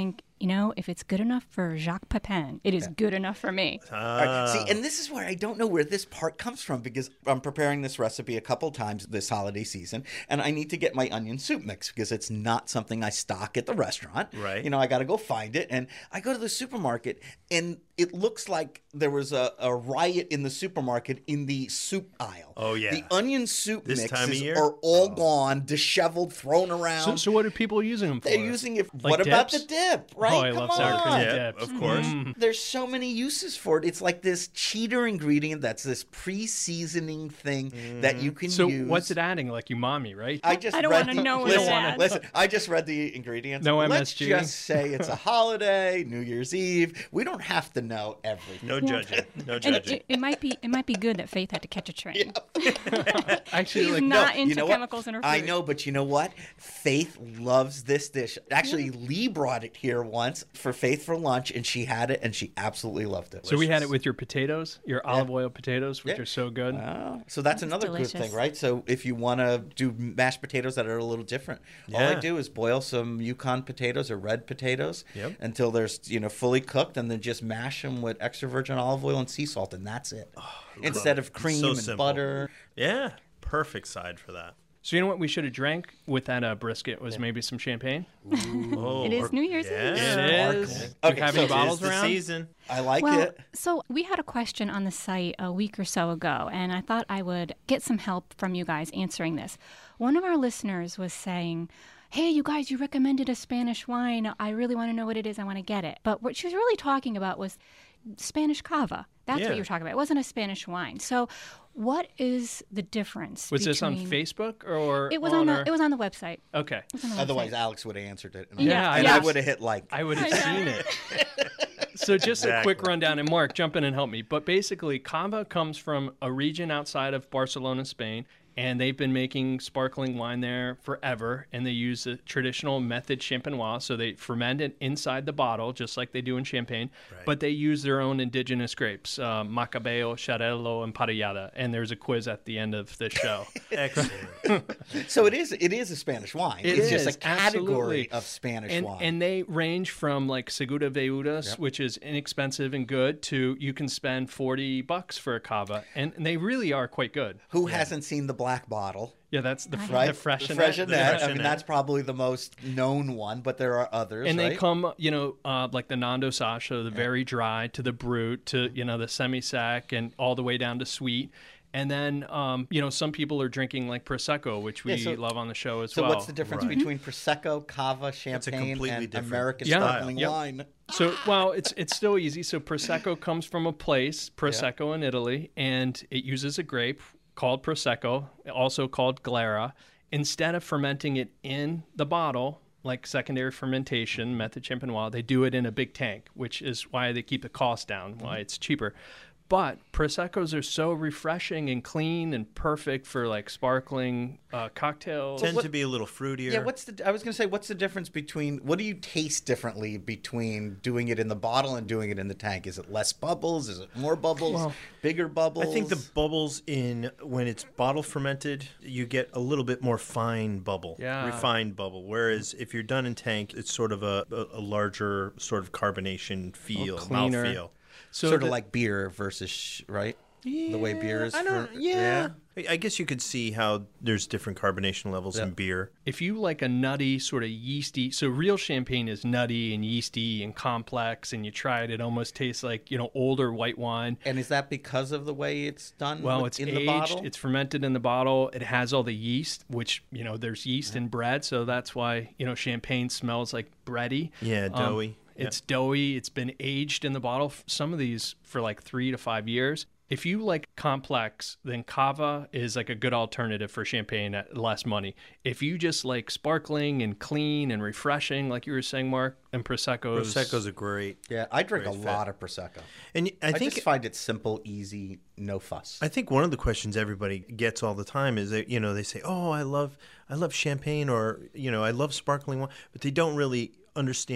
you know, if it's good enough for Jacques Pepin, it is good enough for me. All right, see, and this is where I don't know where this part comes from because I'm preparing this recipe a couple times this holiday season, and I need to get my onion soup mix because it's not something I stock at the restaurant. Right. You know, I got to go find it, and I go to the supermarket, and it looks like there was a, a riot in the supermarket in the soup aisle. Oh, yeah. The onion soup This time of mixes year? are all gone, disheveled, thrown around. So, so what are people using them for? They're using it. Like what about the dips? dip? Right? Oh, I Come love sour cream on. Yeah, dips. of course. Mm. There's so many uses for it. It's like this cheater ingredient that's this pre-seasoning thing that you can So use. what's it adding? Like umami, right? I just I don't read wanna the, know what listen, it adds. listen, I just read the ingredients. No Let's M S G? just say it's a holiday, New Year's Eve. We don't have to know everything. No judging. No And judging. it, it might be it might be good that Faith had to catch a train. Actually, She's like not you into know what? chemicals in her food. I know, but you know what? Faith loves this dish. Actually, Lee brought it here once for Faith for lunch, and she had it, and she absolutely loved it. so we had it with your potatoes, your olive oil potatoes, which Yeah. are so good. Oh, so that's, That's another delicious. good thing, right? So if you want to do mashed potatoes that are a little different, all I Yeah. do is boil some Yukon potatoes or red potatoes Yep. until they're you know fully cooked, and then just mash them with extra virgin olive oil and sea salt, and that's it. Instead of cream So and simple. butter. Yeah, perfect side for that. So you know what we should have drank with that uh, brisket was maybe some champagne. Oh, It is or- New Year's yeah. Eve. It is. Do Okay, you have so any it is bottles It's the around? season. I like Well, it. so we had a question on the site a week or so ago, and I thought I would get some help from you guys answering this. One of our listeners was saying, hey, you guys, you recommended a Spanish wine. I really want to know what it is. I want to get it. But what she was really talking about was Spanish cava. That's Yeah. what you were talking about. It wasn't a Spanish wine. So what is the difference? Was this on between- Facebook or It was on the our- it was on the website. Okay. It was on the Otherwise, website. Alex would have answered it. And, Yeah, I, and I I know. would have hit like. I would have seen it. So just a quick rundown, and Mark, jump in and help me. But basically, cava comes from a region outside of Barcelona, Spain, and they've been making sparkling wine there forever, and they use the traditional method champenois, so they ferment it inside the bottle, just like they do in champagne, but they use their own indigenous grapes, uh, Macabeo, Xarel·lo, and Parellada, and there's a quiz at the end of the show. Excellent. So it is. It is a Spanish wine. It it's is, just a category absolutely. of Spanish and, wine. And they range from like Segura Viudas, Yep. which is inexpensive and good, to you can spend forty bucks for a cava, and, and they really are quite good. Who hasn't seen the black bottle? Yeah, that's the, Right, the Freshenet. The Freshenet. The I Freshenet. mean, that's probably the most known one, but there are others. And they right? come, you know, uh, like the non-dosage, so the very dry, to the brut, to, you know, the semi-sec, and all the way down to sweet. And then, um, you know, some people are drinking like Prosecco, which we Yeah, so- love on the show as So well. what's the difference Right. between Prosecco, Cava, a Champagne, completely and different American Yeah. sparkling Yep. wine? So, well, it's it's still easy. So Prosecco comes from a place, Prosecco in Italy, and it uses a grape called Prosecco, also called Glera. Instead of fermenting it in the bottle, like secondary fermentation, method champenois, they do it in a big tank, which is why they keep the cost down, why it's cheaper. But Proseccos are so refreshing and clean and perfect for like sparkling uh, cocktails. Tend to be a little fruitier. Yeah, what's the? I was going to say, what's the difference between? What do you taste differently between doing it in the bottle and doing it in the tank? Is it less bubbles? Is it more bubbles? Well, bigger bubbles? I think the bubbles in when it's bottle fermented, you get a little bit more fine bubble, Yeah. refined bubble. Whereas if you're done in tank, it's sort of a, a, a larger sort of carbonation feel, cleaner. mouthfeel. So sort of the- like beer versus sh- right. The way beer is. I don't. for- yeah. I guess you could see how there's different carbonation levels in beer. If you like a nutty, sort of yeasty, so real champagne is nutty and yeasty and complex, and you try it, it almost tastes like, you know, older white wine. And is that because of the way it's done? Well, with- it's in aged, the bottle. it's fermented in the bottle. It has all the yeast, which, you know, there's yeast in bread, so that's why, you know, champagne smells like bready. Yeah, Um, doughy. It's doughy. It's been aged in the bottle. Some of these for like three to five years. If you like complex, then cava is like a good alternative for champagne at less money. If you just like sparkling and clean and refreshing, like you were saying, Mark, and Prosecco's. Prosecco's a great. Yeah, I drink great a fit. lot of Prosecco. And I I, think just find it simple, easy, no fuss. I think one of the questions everybody gets all the time is that, you know, they say, "Oh, I love I love champagne," or, you know, "I love sparkling wine," but they don't really understand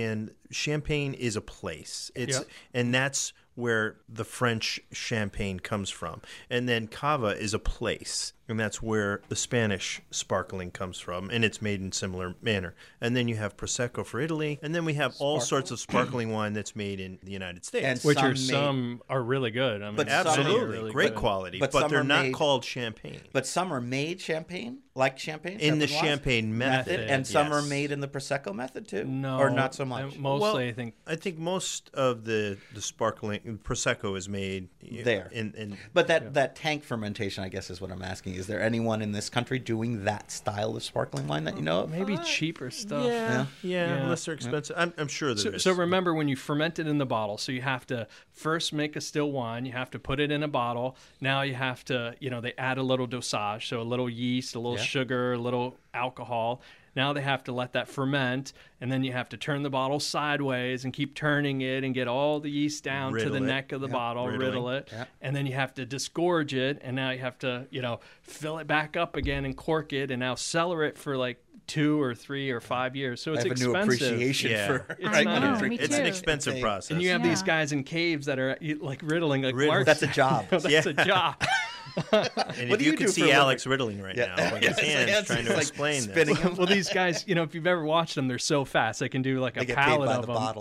Champagne is a place. It's Yep. and that's where the French champagne comes from. And then cava is a place, and that's where the Spanish sparkling comes from, and it's made in similar manner. And then you have Prosecco for Italy, and then we have all sorts of sparkling wine that's made in the United States. And Which some are made- some are really good. I mean, But some Absolutely. are really Great good. quality, But but, some they're are not made- called champagne. But some are made champagne, like champagne, In the champagne-wise, champagne method, and some are yes. made in the Prosecco method too, No, or not so much. uh, Mostly, Well, I think. I think most of the, the sparkling Prosecco is made There. In, in But that, that tank fermentation, I guess, is what I'm asking. Is there anyone in this country doing that style of sparkling wine that you know of? Maybe cheaper stuff. yeah, Yeah. yeah, Yeah. unless they're expensive. I'm, I'm sure there So, is. so remember when you ferment it in the bottle, so you have to first make a still wine, you have to put it in a bottle. Now you have to, you know, they add a little dosage, so a little yeast, a little Yeah. sugar, a little alcohol. Now they have to let that ferment, and then you have to turn the bottle sideways and keep turning it and get all the yeast down to Riddle the it. neck of the Yeah. bottle, Riddling. riddle it, Yeah. and then you have to disgorge it, and now you have to, you know, fill it back up again and cork it, and now cellar it for like two or three or five years. So I it's have expensive. a new appreciation Yeah. for It's right not when a- you drink me it's it. an too. expensive It's a- process. And you have these Yeah. guys in caves that are like riddling like Riddle. Mark. That's a job. That's Yeah. a job. and What if do you you could do see for a Alex riddling right Yeah. now with Yeah, his his hands hands trying is to like explain spinning this. them. Well, these guys, you know, if you've ever watched them, they're so fast. They can do like a They get paid pallet by of the them. bottle.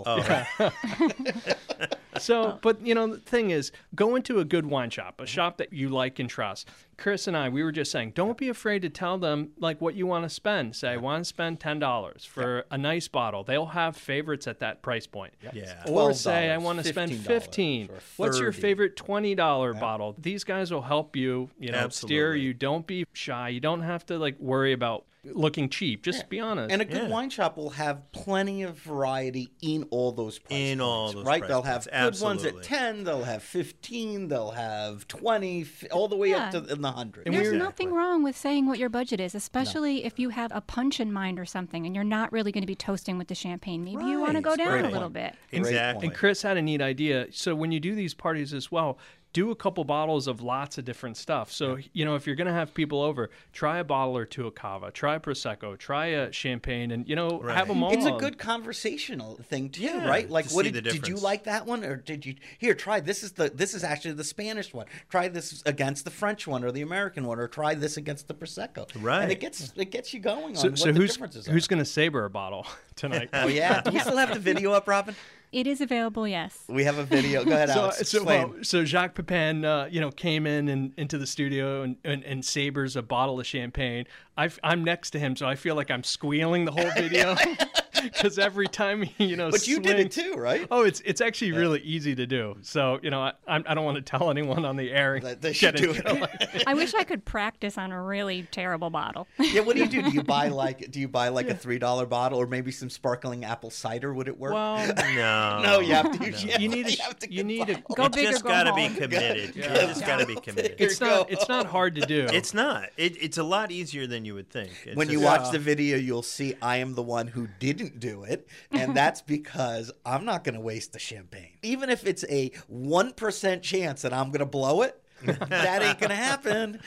Oh, So, but you know, the thing is, go into a good wine shop, a shop that you like and trust. Chris and I, we were just saying, don't be afraid to tell them like what you want to spend. Say, I want to spend ten dollars for a nice bottle. They'll have favorites at that price point. yeah. Or say, I twelve dollars, want to spend fifteen fifteen. dollars, or What's your thirty. favorite twenty dollar bottle? These guys will help you, you know, steer Absolutely. you. Don't be shy. You don't have to like worry about looking cheap. Just be honest. And a good Yeah. wine shop will have plenty of variety in all those price In all points, those right? price They'll have points, good ones at absolutely. ten, they'll have fifteen, they'll have twenty, f- all the way up Yeah. to in the hundred. And There's we're- nothing wrong with saying what your budget is, especially if you have a punch in mind or something and you're not really going to be toasting with the champagne. Maybe you want to Right. go down Great a little point. bit. Exactly. And Chris had a neat idea. So when you do these parties as well, do a couple bottles of lots of different stuff. So, you know, if you're going to have people over, try a bottle or two of cava, try Prosecco, try a champagne, and, you know, Right. have them all. It's a good conversational thing too, Yeah, right? Like, to what see did, the did you difference. like that one, or did you here try this? Is the this is actually the Spanish one. Try this against the French one or the American one, or try this against the Prosecco. Right. and it gets it gets you going So, on what so the who's, differences who's are. going to saber a bottle tonight? Oh yeah, do we still have the video up, Robin? It is available, yes. We have a video. Go ahead, So, Alex. so, explain. well, so Jacques Pepin, uh, you know, came in and into the studio and, and, and sabers a bottle of champagne. I, I'm next to him, so I feel like I'm squealing the whole video because every time he, you know, But you did it swings- too, right? Oh, it's it's actually really easy to do. So you know, I I'm- I don't want to tell anyone on the air. and That they get should do into it. I wish I could practice on a really terrible bottle. Yeah, what do you do? Do you buy like do you buy like a three dollar bottle or maybe some sparkling apple cider? Would it work? Well, No. no, you have to. You, you need you to have to you get need to. bottles. Go You big or just go gotta home. be committed. Yeah. You just gotta be committed. It's not it's not hard to do. It's not. It, it's a lot easier than you would think. It's When you just- watch the video, you'll see I am the one who didn't do it, and that's because I'm not going to waste the champagne. Even if it's a one percent chance that I'm going to blow it, that ain't going to happen.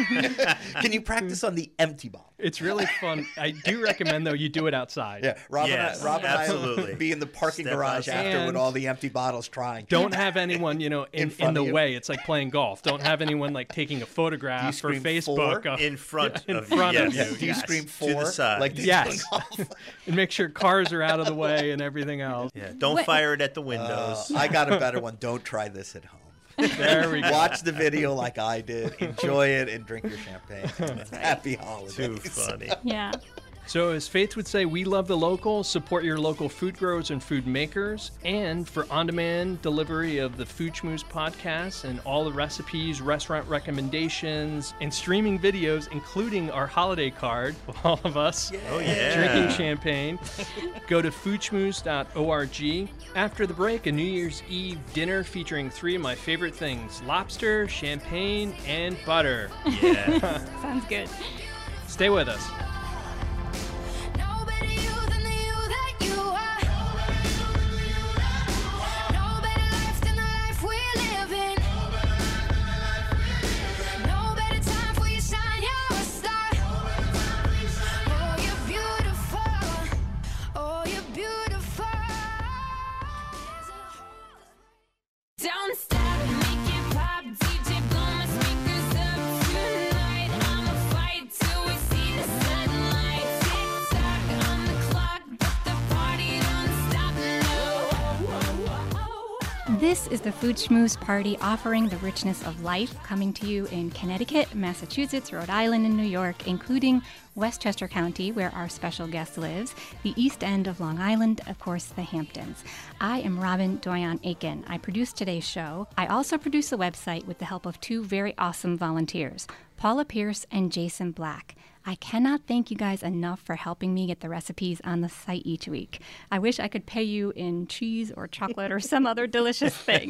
Can you practice on the empty bottle? It's really fun. I do recommend though you do it outside. Yeah, Rob Yes, and I, Rob and I absolutely. will be in the parking Step garage outside. after with And- all the empty bottles trying. Don't have anyone, you know, in, In in, front the of you? way. It's like playing golf. Don't have anyone like taking a Do you photograph for scream Facebook four? of- in front in of front you. of Yes, you. Do you yes. scream To four? the side. Like they do Yes. in golf? and make sure cars are out of the way and everything else. Yeah, don't What- fire it at the Uh, windows. I got a better one. Don't try this at home. There we go. Watch the video like I did. Enjoy it and drink your champagne. Happy holidays. Too funny. Yeah. So, as Faith would say, we love the local, support your local food growers and food makers. And for on demand delivery of the Food Schmooze podcast and all the recipes, restaurant recommendations, and streaming videos, including our holiday card of all of us Oh yeah. drinking champagne, go to food schmooze dot org. After the break, a New Year's Eve dinner featuring three of my favorite things lobster, champagne, and butter. Yeah. Sounds good. Stay with us. Nobody you than the you that you are. No better life than the life we live in. No better time for you shine, you're a star. Oh, you're beautiful. Oh, you're beautiful. This is the Food Schmooze Party, offering the richness of life, coming to you in Connecticut, Massachusetts, Rhode Island, and New York, including Westchester County, where our special guest lives, the East End of Long Island, of course, the Hamptons. I am Robin Doyon-Aiken. I produce today's show. I also produce the website with the help of two very awesome volunteers, Paula Pierce and Jason Black. I cannot thank you guys enough for helping me get the recipes on the site each week. I wish I could pay you in cheese or chocolate or some other delicious thing.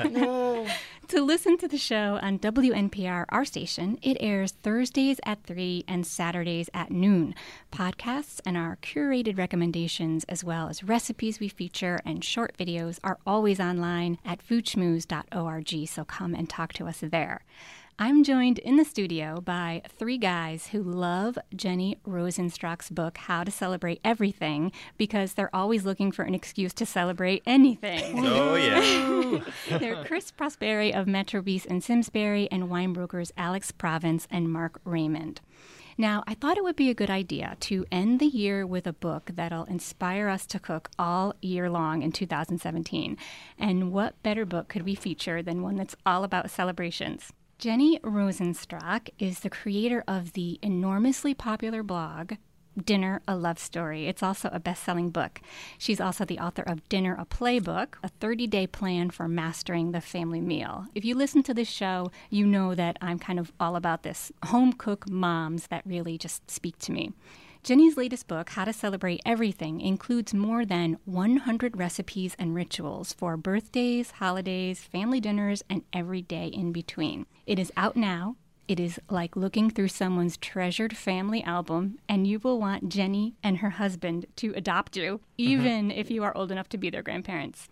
To listen to the show on W N P R, our station, it airs Thursdays at three and Saturdays at noon. Podcasts and our curated recommendations, as well as recipes we feature and short videos, are always online at food schmooze dot org, so come and talk to us there. I'm joined in the studio by three guys who love Jenny Rosenstock's book, How to Celebrate Everything, because they're always looking for an excuse to celebrate anything. Oh, yeah. They're Chris Prosperi of Metro Beast in Simsbury and wine brokers Alex Province and Mark Raymond. Now, I thought it would be a good idea to end the year with a book that'll inspire us to cook all year long in two thousand seventeen. And what better book could we feature than one that's all about celebrations? Jenny Rosenstock is the creator of the enormously popular blog, Dinner, a Love Story. It's also a best-selling book. She's also the author of Dinner, a Playbook, a thirty-day plan for mastering the family meal. If you listen to this show, you know that I'm kind of all about this home cook moms that really just speak to me. Jenny's latest book, How to Celebrate Everything, includes more than one hundred recipes and rituals for birthdays, holidays, family dinners, and every day in between. It is out now. It is like looking through someone's treasured family album, and you will want Jenny and her husband to adopt you, even if you are old enough to be their grandparents.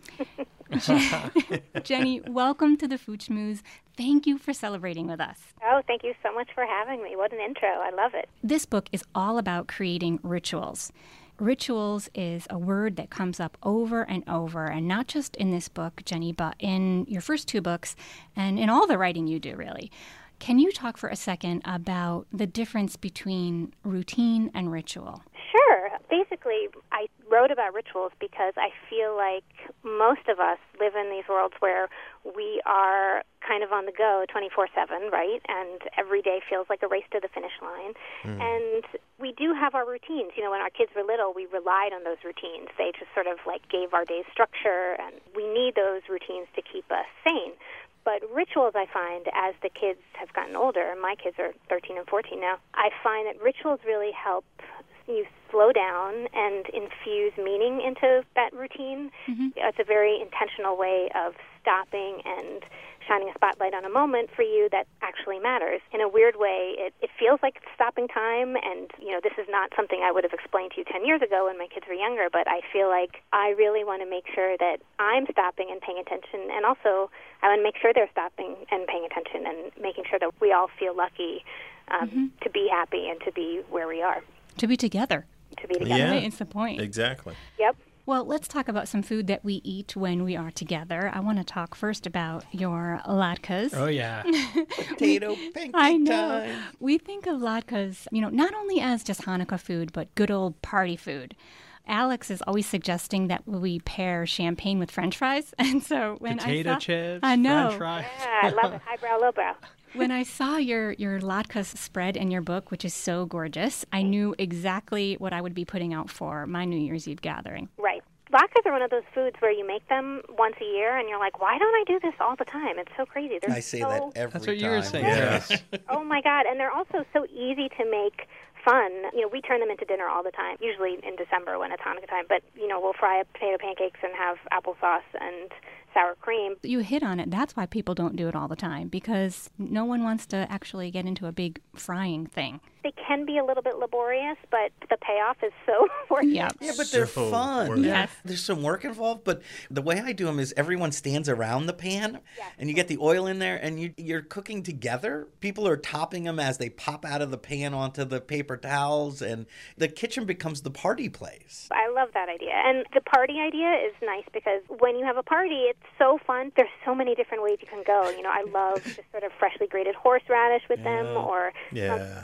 Jenny, welcome to the Food Schmooze. Thank you for celebrating with us. Oh, thank you so much for having me. What an intro. I love it. This book is all about creating rituals. Rituals is a word that comes up over and over, and not just in this book, Jenny, but in your first two books and in all the writing you do, really. Can you talk for a second about the difference between routine and ritual? Sure. Basically, I wrote about rituals because I feel like most of us live in these worlds where we are kind of on the go twenty-four seven, right? And every day feels like a race to the finish line. Mm. And we do have our routines. You know, when our kids were little, we relied on those routines. They just sort of like gave our days structure, and we need those routines to keep us sane. But rituals, I find, as the kids have gotten older, and my kids are thirteen and fourteen now, I find that rituals really help you slow down and infuse meaning into that routine. Mm-hmm. It's a very intentional way of stopping and shining a spotlight on a moment for you that actually matters. In a weird way, it, it feels like stopping time, and, you know, this is not something I would have explained to you ten years ago when my kids were younger, but I feel like I really want to make sure that I'm stopping and paying attention, and also I want to make sure they're stopping and paying attention and making sure that we all feel lucky um, mm-hmm. to be happy and to be where we are. To be together. To be together. Yeah, it's the point. Exactly. Yep. Well, let's talk about some food that we eat when we are together. I want to talk first about your latkes. Oh, yeah. Potato pancake I know. time. We think of latkes, you know, not only as just Hanukkah food, but good old party food. Alex is always suggesting that we pair champagne with French fries, and so when Potato I saw, chips, I know. French fries. Yeah, I love it. Highbrow, lowbrow. When I saw your, your latkes spread in your book, which is so gorgeous, I knew exactly what I would be putting out for my New Year's Eve gathering. Right. Latkes are one of those foods where you make them once a year, and you're like, why don't I do this all the time? It's so crazy. They're I say so... that every That's what time. you were saying. Yes. Oh, my God. And they're also so easy to make fun. You know, we turn them into dinner all the time, usually in December when it's Hanukkah time. But, you know, we'll fry up potato pancakes and have applesauce and sour cream. You hit on it. That's why people don't do it all the time, because no one wants to actually get into a big frying thing. They can be a little bit laborious, but the payoff is so worth Yeah. it. Yeah, but they're So fun. worth it. Yes. There's some work involved, but the way I do them is everyone stands around the pan, Yes. and you get the oil in there, and you, you're cooking together. People are topping them as they pop out of the pan onto the paper towels, and the kitchen becomes the party place. I love that idea. And the party idea is nice because when you have a party, it's so fun. There's so many different ways you can go. You know, I love just sort of freshly grated horseradish with them, or Yeah. some salmon,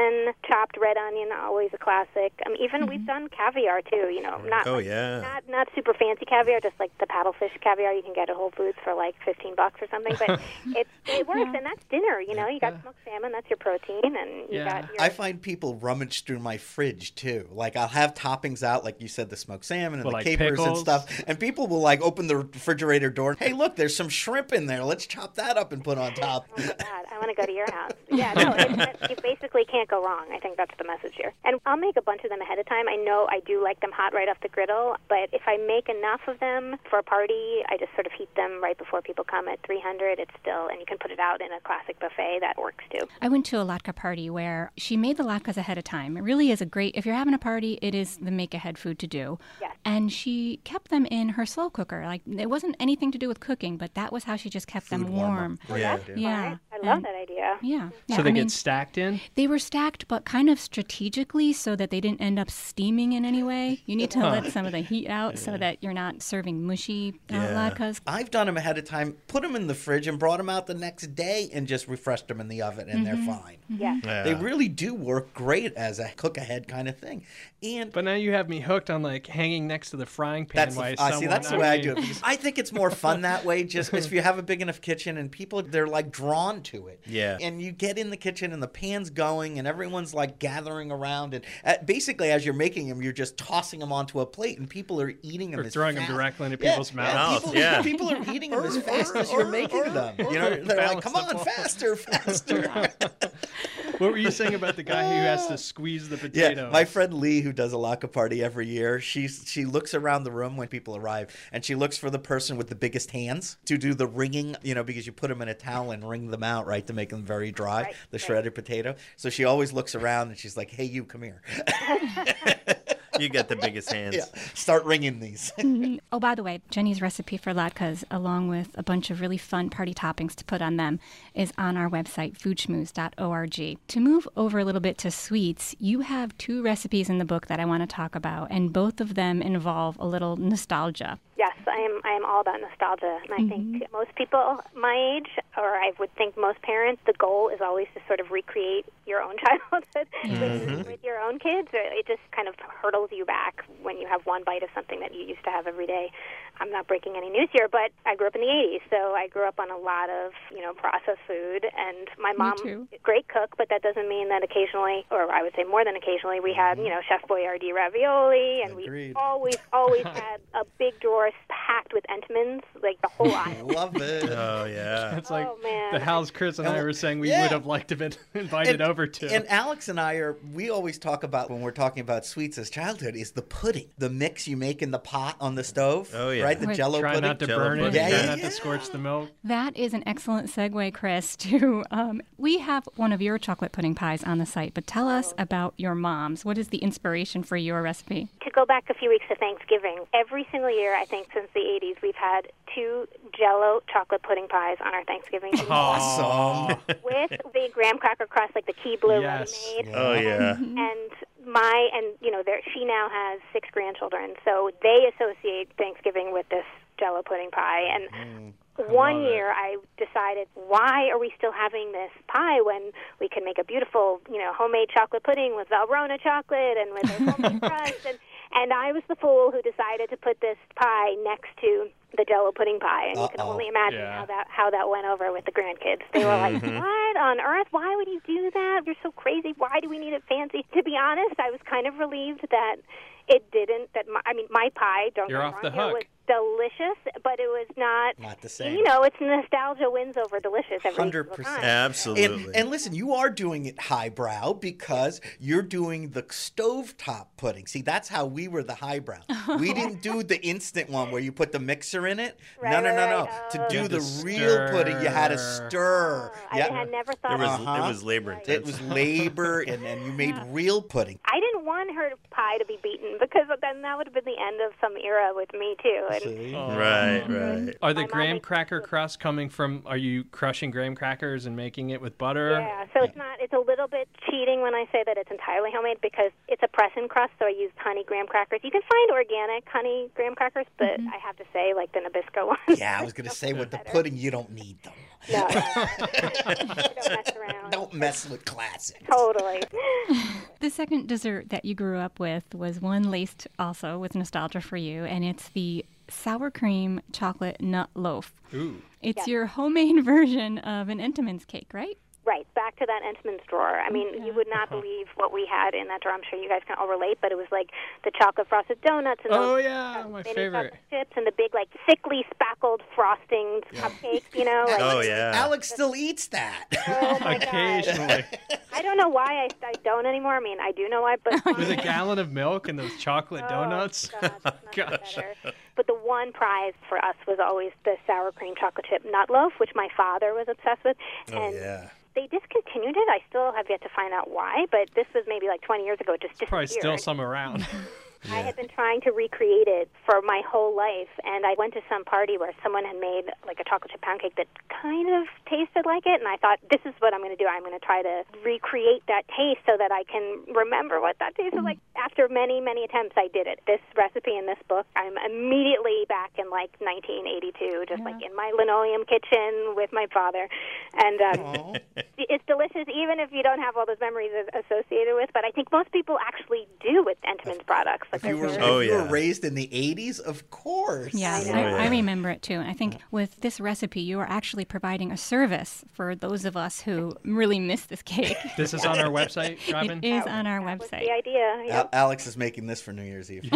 salmon, chopped red onion, always a classic. Um, even Mm-hmm. we've done caviar too. You know, not Oh, like, yeah. not not super fancy caviar, just like the paddlefish caviar you can get at Whole Foods for like fifteen bucks or something. But it it works, Yeah. and that's dinner. You know, you got smoked salmon, that's your protein, and you Yeah. got your. I find people rummage through my fridge too. Like I'll have toppings out, like you said, the smoked salmon and Well, the like capers and pickles? stuff, and people will like open the refrigerator door. Hey, look, there's some shrimp in there. Let's chop that up and put on top. Oh my God, I want to go to your house. Yeah, no, it, it, you basically can't go wrong. I think that's the message here. And I'll make a bunch of them ahead of time. I know I do like them hot right off the griddle, but if I make enough of them for a party, I just sort of heat them right before people come at three hundred. It's still, and you can put it out in a classic buffet. That works too. I went to a latke party where she made the latkes ahead of time. It really is a great, if you're having a party, it is the make-ahead food to do. Yes. And she kept them in her slow cooker. Like, it wasn't anything to do with cooking, but that was how she just kept them Food warmer. warm. Yeah. Yeah. I love And- that idea. Yeah. yeah. So they I mean, get stacked in? they were stacked, but kind of strategically so that they didn't end up steaming in any way. You need to let some of the heat out so that you're not serving mushy uh, Yeah. latkes. I've done them ahead of time, put them in the fridge, and brought them out the next day, and just refreshed them in the oven, and they're fine. Yes. Yeah. They really do work great as a cook ahead kind of thing. And But now you have me hooked on like hanging next to the frying pan that's while the, uh, see, someone- that's the way I mean- do it. Because I think it's more fun that way. Just if you have a big enough kitchen and people, they're like drawn to it. Yeah. And you get in the kitchen and the pan's going and everyone's like gathering around and uh, basically as you're making them, you're just tossing them onto a plate and people are eating them. Or as throwing them fast- directly into Yeah, people's yeah, mouths. People, Yeah. people are eating them as fast as you're making them. You know, they're like, Balance come the on, ball." faster, faster. What were you saying about the guy who has to squeeze the potato? Yeah, my friend Lee, who does a latke party every year, she's she looks around the room when people arrive, and she looks for the person with the biggest hands to do the wringing. You know, because you put them in a towel and wring them out, right, to make them very dry. Right, the right. shredded potato. So she always looks around and she's like, "Hey, you, come here." You got the biggest hands. Yeah, start wringing these. Oh, by the way, Jenny's recipe for latkes, along with a bunch of really fun party toppings to put on them, is on our website, food schmooze dot org. To move over a little bit to sweets, you have two recipes in the book that I want to talk about, and both of them involve a little nostalgia. Yes, I am. I am all about nostalgia, and I think most people my age, or I would think most parents, the goal is always to sort of recreate your own childhood with, with your own kids. It just kind of hurdles you back when you have one bite of something that you used to have every day. I'm not breaking any news here, but I grew up in the eighties, so I grew up on a lot of, you know, processed food, and my mom, too. great cook, but that doesn't mean that occasionally, or I would say more than occasionally, we had, you know, Chef Boyardee ravioli, and Agreed. we always, always had a big drawer packed with Entenmann's, like the whole aisle. Love it. Oh, yeah. It's like Oh, man. the house Chris and I And- were saying we yeah. would have liked to have been invited And- over to. And Alex and I are, we always talk about when we're talking about sweets as childhood, is the pudding. The mix you make in the pot on the stove. Oh, yeah. Right? The Right. Jello Try pudding. not to Jello burn it. pudding. Yeah, Try yeah, not yeah. to scorch the milk. That is an excellent segue, Chris, to um, we have one of your chocolate pudding pies on the site, but tell us about your mom's. What is the inspiration for your recipe? To go back a few weeks to Thanksgiving, every single year, I think since the eighties, we've had two Jello chocolate pudding pies on our Thanksgiving dinner Awesome. with the graham cracker crust, like the Keebler Yes. ready-made. Oh, yeah. And my, and you know, there, she now has six grandchildren, so they associate Thanksgiving with this Jello pudding pie. And one love it. year I decided, why are we still having this pie when we can make a beautiful, you know, homemade chocolate pudding with Valrhona chocolate and with a homemade crust? And, and I was the fool who decided to put this pie next to the Jello pudding pie, and you can Uh-oh. only imagine Yeah. how that how that went over with the grandkids. They were like, "What on earth? Why would you do that? You're so crazy. Why do we need it fancy?" To be honest, I was kind of relieved that it didn't. That my, I mean, my pie, don't You're get me off wrong, the it hook. was delicious, but it was not. Not the same. You know, it's nostalgia wins over delicious every Hundred single percent. time. Absolutely. And, and listen, you are doing it highbrow because you're doing the stovetop pudding. See, that's how we were the highbrow. We didn't do the instant one where you put the mixer in it. Right, no, no, no, no. right, To oh. do You had the to real stir. pudding, you had to stir. Oh, I yeah. had never thought it was of Uh-huh. it was labor Right. intensive. It was labor, and, and you made real pudding. I didn't want her pie to be beaten because then that would have been the end of some era with me too. And See? Oh. Right, right. Are the My mom graham makes- cracker crusts coming from? Are you crushing graham crackers and making it with butter? yeah, so it's not. It's a little bit cheating when I say that it's entirely homemade because it's a press and crust. So I used honey graham crackers. You can find organic honey graham crackers, but I have to say, like the Nabisco ones. Yeah, I was going to say with the pudding, you don't need them. No, no. Don't mess around. Don't mess with classic. Totally. The second dessert that you grew up with was one laced also with nostalgia for you, and it's the sour cream chocolate nut loaf. Ooh. It's Yes. your homemade version of an Entenmann's cake, right? Right, back to that Entenmann's drawer. I mean, you would not believe what we had in that drawer. I'm sure you guys can all relate, but it was like the chocolate frosted donuts and Oh, those yeah, uh, my mini favorite. chocolate chips and the big, like, thickly spackled frosting cupcakes, you know? Like, Oh, yeah. Alex still eats that. oh, my Occasionally. God. I don't know why I, I don't anymore. I mean, I do know why, but... With a gallon of milk and those chocolate Oh, donuts. God, that's nothing Gosh. better. But the one prize for us was always the sour cream chocolate chip nut loaf, which my father was obsessed with. Oh, and yeah. they discontinued it. I still have yet to find out why, but this was maybe like twenty years ago. It just disappeared. Probably still some around. I had been trying to recreate it for my whole life, and I went to some party where someone had made like a chocolate chip pound cake that kind of tasted like it, and I thought, this is what I'm going to do. I'm going to try to recreate that taste so that I can remember what that tasted like. After many, many attempts, I did it. This recipe in this book, I'm immediately back in like nineteen eighty-two, just like in my linoleum kitchen with my father, and um, it's delicious even if you don't have all those memories associated with, but I think most people actually do with Entenmann's products. Like If you, were, they're- Oh, if you yeah. were raised in the eighties, of course. Yeah, I know. I, Oh, I yeah. remember it too. And I think with this recipe, you are actually providing a service for those of us who really miss this cake. This is on our website, Robin? It is on our That was website. the idea. Al- Alex is making this for New Year's Eve.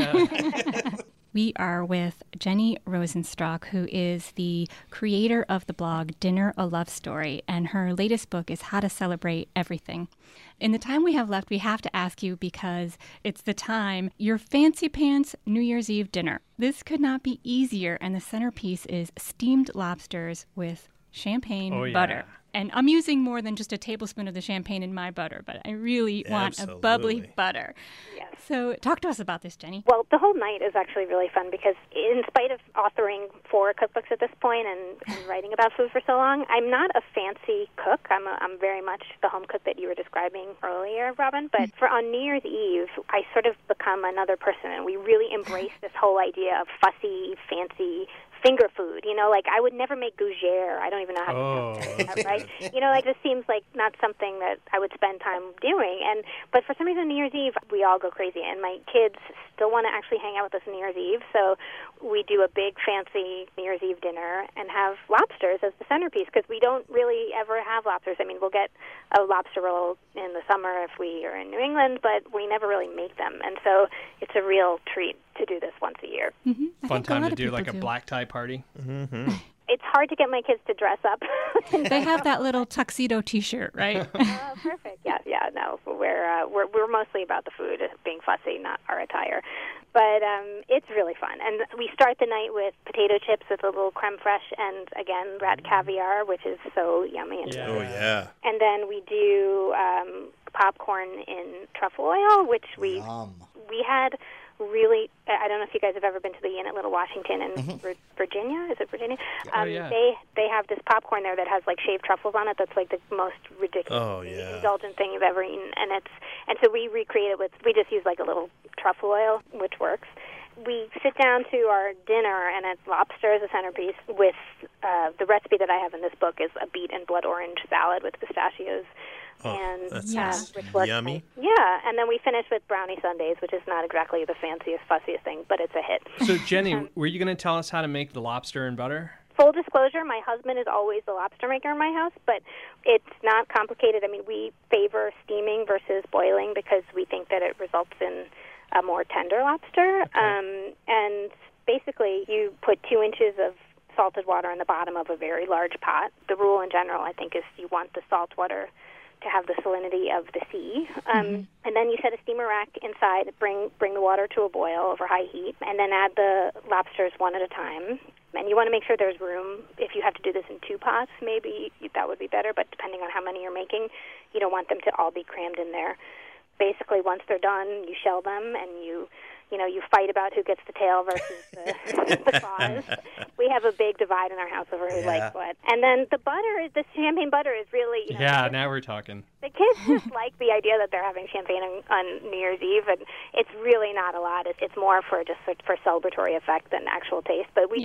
We are with Jenny Rosenstock, who is the creator of the blog Dinner a Love Story, and her latest book is How to Celebrate Everything. In the time we have left, we have to ask you, because it's the time, your fancy pants New Year's Eve dinner. This could not be easier, and the centerpiece is steamed lobsters with champagne Oh, yeah. butter. And I'm using more than just a tablespoon of the champagne in my butter, but I really want a bubbly Absolutely. butter. Yes. So talk to us about this, Jenny. Well, the whole night is actually really fun because in spite of authoring four cookbooks at this point and, and writing about food for so long, I'm not a fancy cook. I'm, a, I'm very much the home cook that you were describing earlier, Robin. But for on New Year's Eve, I sort of become another person, and we really embrace this whole idea of fussy, fancy finger food. You know, like I would never make gougere. I don't even know how to Oh. pronounce that, right? You know, like this seems like not something that I would spend time doing. And but for some reason, New Year's Eve, we all go crazy, and my kids still want to actually hang out with us on New Year's Eve. So we do a big fancy New Year's Eve dinner and have lobsters as the centerpiece because we don't really ever have lobsters. I mean, we'll get a lobster roll in the summer if we are in New England, but we never really make them. And so it's a real treat to do this once a year. Mm-hmm. I Fun think a time lot to of do people like a do. black tie party. Mm-hmm. It's hard to get my kids to dress up. They have that little tuxedo T-shirt, right? Oh, perfect. Yeah, yeah. No, we're uh, we're we're mostly about the food, being fussy, not our attire. But um, it's really fun, and we start the night with potato chips with a little creme fraiche, and again rat caviar, which is so yummy. And Yeah. Oh, yeah. And then we do um, popcorn in truffle oil, which we Yum. we had really. I don't know if you guys have ever been to the Inn at Little Washington in Vir- Virginia. Is it Virginia? Oh, Um, yeah. They they have this popcorn there that has like shaved truffles on it. That's like the most ridiculous, Oh, yeah. indulgent thing you've ever eaten. And it's and so we recreate it with. We just use like a little truffle oil, which works. We sit down to our dinner, and it's lobster as a centerpiece. With uh, the recipe that I have in this book is a beet and blood orange salad with pistachios. Oh, and that Yeah. sounds which works yummy. nice. Yeah, and then we finish with brownie sundaes, which is not exactly the fanciest, fussiest thing, but it's a hit. So, Jenny, were you going to tell us how to make the lobster and butter? Full disclosure, my husband is always the lobster maker in my house, but it's not complicated. I mean, we favor steaming versus boiling because we think that it results in a more tender lobster. Um, and basically, you put two inches of salted water in the bottom of a very large pot. The rule in general, I think, is you want the salt water to have the salinity of the sea. Um, mm-hmm. And then you set a steamer rack inside, bring bring the water to a boil over high heat, and then add the lobsters one at a time. And you want to make sure there's room. If you have to do this in two pots, maybe that would be better, but depending on how many you're making, you don't want them to all be crammed in there. Basically, once they're done, you shell them, and you you know, you fight about who gets the tail versus the, the claws. We have a big divide in our house over who Yeah. likes what. And then the butter, the champagne butter is really, you know, Yeah, now we're talking. the kids just like the idea that they're having champagne on, on New Year's Eve, and it's really not a lot. It's, it's more for just for, for celebratory effect than actual taste. But we Yeah. just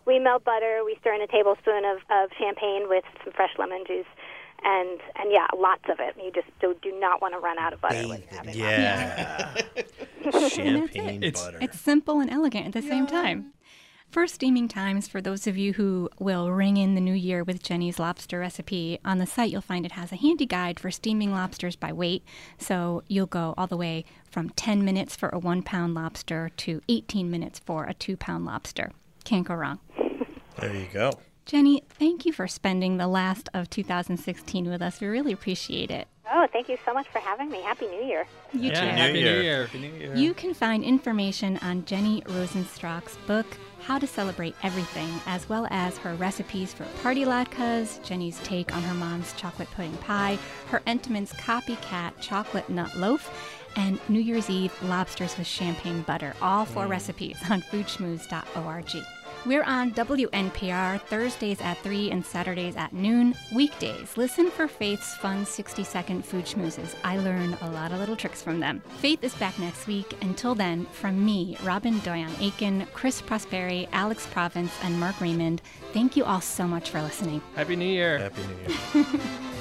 we melt butter. We stir in a tablespoon of, of champagne with some fresh lemon juice. And, and yeah, lots of it. You just do, do not want to run out of butter when you're having Yeah. Champagne it's, butter. It's simple and elegant at the yeah. same time. For steaming times, for those of you who will ring in the new year with Jenny's lobster recipe, on the site you'll find it has a handy guide for steaming lobsters by weight. So you'll go all the way from ten minutes for a one-pound lobster to eighteen minutes for a two-pound lobster. Can't go wrong. There you go. Jenny, thank you for spending the last of two thousand sixteen with us. We really appreciate it. Oh, thank you so much for having me. Happy New Year. You yeah, too. Happy New Year. Year. Happy New Year. You can find information on Jenny Rosenstock's book, How to Celebrate Everything, as well as her recipes for party latkes, Jenny's take on her mom's chocolate pudding pie, her Entenmann's copycat chocolate nut loaf, and New Year's Eve lobsters with champagne butter. All four mm. recipes on food schmooze dot org. We're on W N P R Thursdays at three and Saturdays at noon. Weekdays, listen for Faith's fun sixty-second food schmoozes. I learn a lot of little tricks from them. Faith is back next week. Until then, from me, Robin Doyon-Aiken, Chris Prosperi, Alex Province, and Mark Raymond, thank you all so much for listening. Happy New Year. Happy New Year.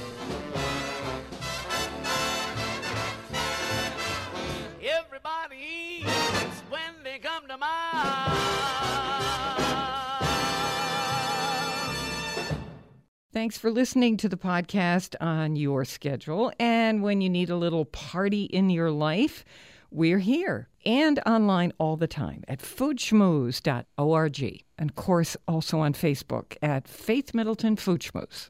Everybody eats when they come to mind. Thanks for listening to the podcast on your schedule. And when you need a little party in your life, we're here and online all the time at food schmooze dot org. And of course, also on Facebook at Faith Middleton Food Schmooze.